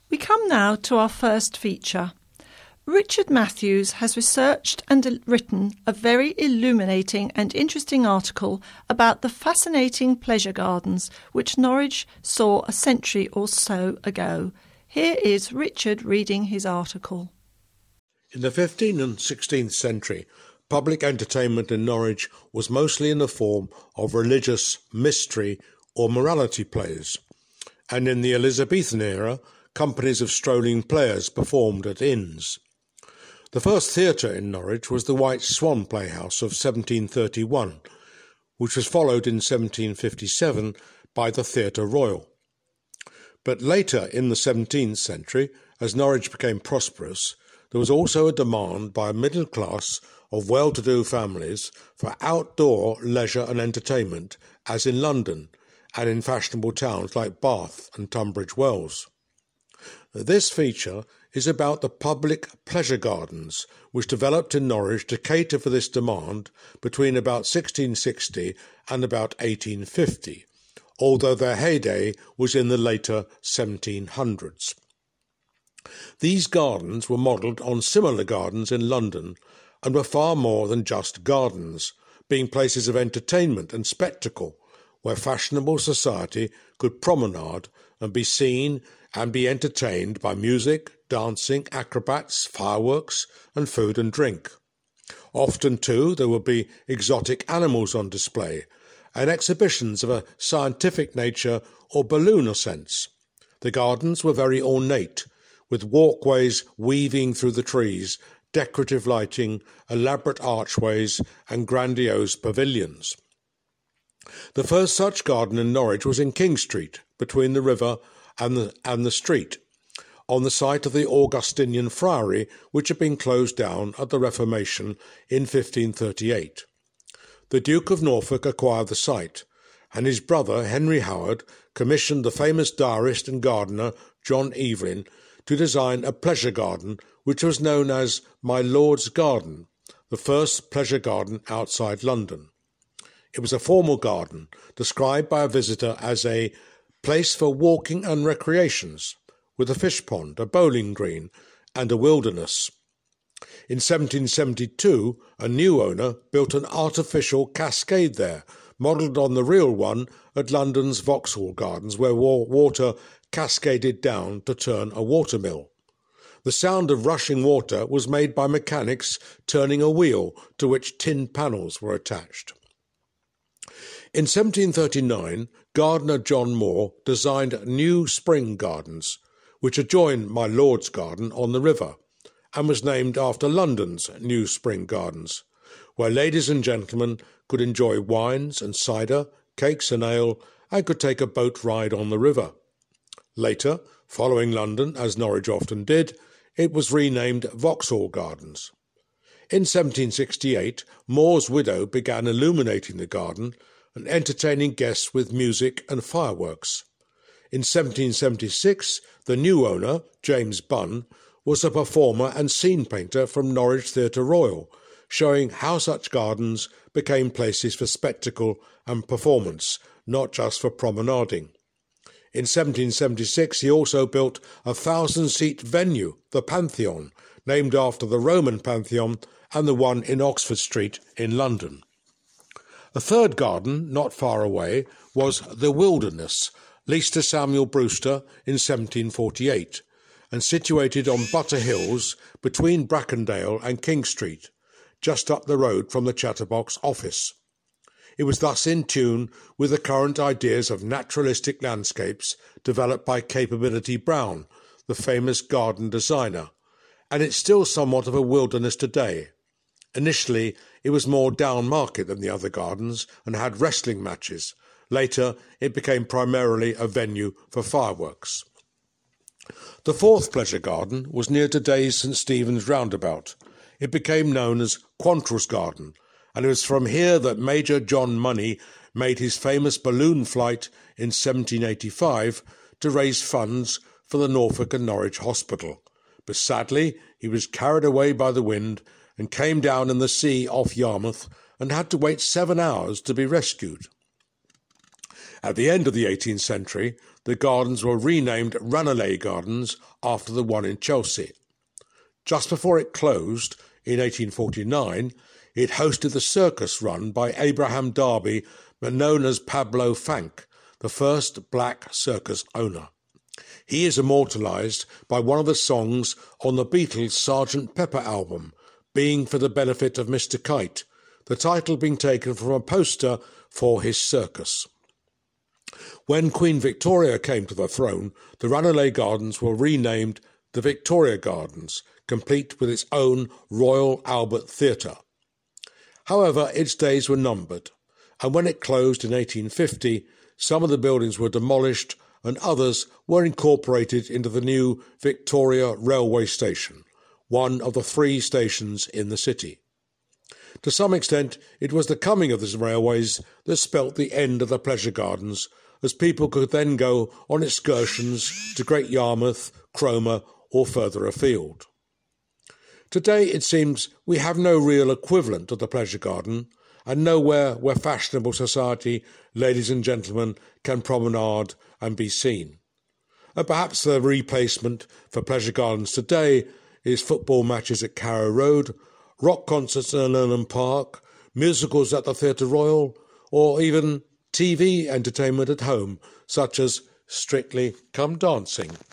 We come now to our first feature. Richard Matthews has researched and written a very illuminating and interesting article about the fascinating pleasure gardens which Norwich saw a century or so ago. Here is Richard reading his article. In the 15th and 16th century, public entertainment in Norwich was mostly in the form of religious, mystery or morality plays, and in the Elizabethan era, companies of strolling players performed at inns. The first theatre in Norwich was the White Swan Playhouse of 1731, which was followed in 1757 by the Theatre Royal. But later in the 17th century, as Norwich became prosperous, there was also a demand by a middle class of well-to-do families for outdoor leisure and entertainment, as in London and in fashionable towns like Bath and Tunbridge Wells. This feature is about the public pleasure gardens which developed in Norwich to cater for this demand between about 1660 and about 1850, although their heyday was in the later 1700s. These gardens were modelled on similar gardens in London and were far more than just gardens, being places of entertainment and spectacle where fashionable society could promenade and be seen and be entertained by music, dancing, acrobats, fireworks, and food and drink. Often, too, there would be exotic animals on display and exhibitions of a scientific nature or balloon ascents. The gardens were very ornate, with walkways weaving through the trees, decorative lighting, elaborate archways, and grandiose pavilions. The first such garden in Norwich was in King Street, between the river and the street, on the site of the Augustinian Friary, which had been closed down at the Reformation in 1538. The Duke of Norfolk acquired the site, and his brother Henry Howard commissioned the famous diarist and gardener John Evelyn to design a pleasure garden which was known as My Lord's Garden, the first pleasure garden outside London. It was a formal garden, described by a visitor as a place for walking and recreations, with a fish pond, a bowling green, and a wilderness. In 1772, a new owner built an artificial cascade there, modelled on the real one at London's Vauxhall Gardens, where water cascaded down to turn a watermill. The sound of rushing water was made by mechanics turning a wheel to which tin panels were attached. In 1739, gardener John Moore designed new spring gardens, which adjoined My Lord's Garden on the river, and was named after London's new spring gardens, where ladies and gentlemen could enjoy wines and cider, cakes and ale, and could take a boat ride on the river. Later, following London, as Norwich often did, it was renamed Vauxhall Gardens. In 1768, Moore's widow began illuminating the garden and entertaining guests with music and fireworks. In 1776, the new owner, James Bunn, was a performer and scene painter from Norwich Theatre Royal, showing how such gardens became places for spectacle and performance, not just for promenading. In 1776, he also built a 1,000-seat venue, the Pantheon, named after the Roman Pantheon and the one in Oxford Street in London. A third garden, not far away, was the Wilderness, leased to Samuel Brewster in 1748, and situated on Butter Hills between Brackendale and King Street, just up the road from the Chatterbox office. It was thus in tune with the current ideas of naturalistic landscapes developed by Capability Brown, the famous garden designer, and it's still somewhat of a wilderness today. Initially, it was more down-market than the other gardens and had wrestling matches. Later, it became primarily a venue for fireworks. The fourth pleasure garden was near today's St Stephen's roundabout. It became known as Quantrell's Garden, and it was from here that Major John Money made his famous balloon flight in 1785 to raise funds for the Norfolk and Norwich Hospital. But sadly, he was carried away by the wind and came down in the sea off Yarmouth and had to wait 7 hours to be rescued. At the end of the 18th century, the the gardens were renamed Ranelagh Gardens after the one in Chelsea. Just before it closed in 1849, it hosted the circus run by Abraham Darby, known as Pablo Fank, the first black circus owner. He is immortalised by one of the songs on the Beatles' Sgt. Pepper album, Being for the Benefit of Mr. Kite, the title being taken from a poster for his circus. When Queen Victoria came to the throne, the Ranelagh Gardens were renamed the Victoria Gardens, complete with its own Royal Albert Theatre. However, its days were numbered, and when it closed in 1850, some of the buildings were demolished and others were incorporated into the new Victoria Railway Station, one of the 3 stations in the city. To some extent, it was the coming of these railways that spelt the end of the pleasure gardens, as people could then go on excursions to Great Yarmouth, Cromer, or further afield. Today, it seems, we have no real equivalent of the pleasure garden, and nowhere where fashionable society, ladies and gentlemen, can promenade and be seen. And perhaps the replacement for pleasure gardens today is football matches at Carrow Road, rock concerts in Lurnan Park, musicals at the Theatre Royal, or even TV entertainment at home, such as Strictly Come Dancing.